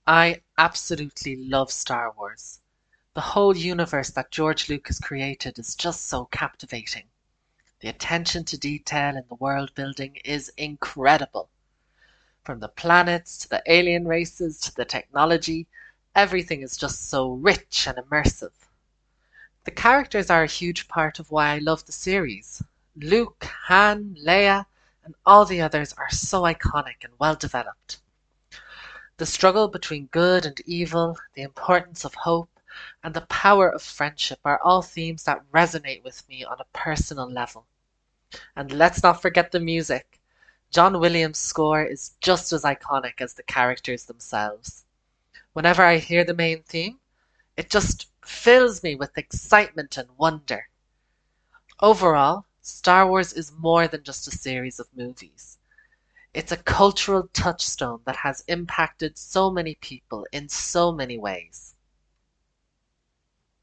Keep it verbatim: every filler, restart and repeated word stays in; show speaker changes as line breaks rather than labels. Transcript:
I absolutely love Star Wars. The whole universe that George Lucas created is just so captivating. The attention to detail in the world building is incredible. From the planets to the alien races to the technology, everything is just so rich and immersive. The characters are a huge part of why I love the series. Luke, Han, Leia, and all the others are so iconic and well developed. The struggle between good and evil, the importance of hope, and the power of friendship are all themes that resonate with me on a personal level. And let's not forget the music. John Williams' score is just as iconic as the characters themselves. Whenever I hear the main theme, it just fills me with excitement and wonder. Overall, Star Wars is more than just a series of movies. It's a cultural touchstone that has impacted so many people in so many ways.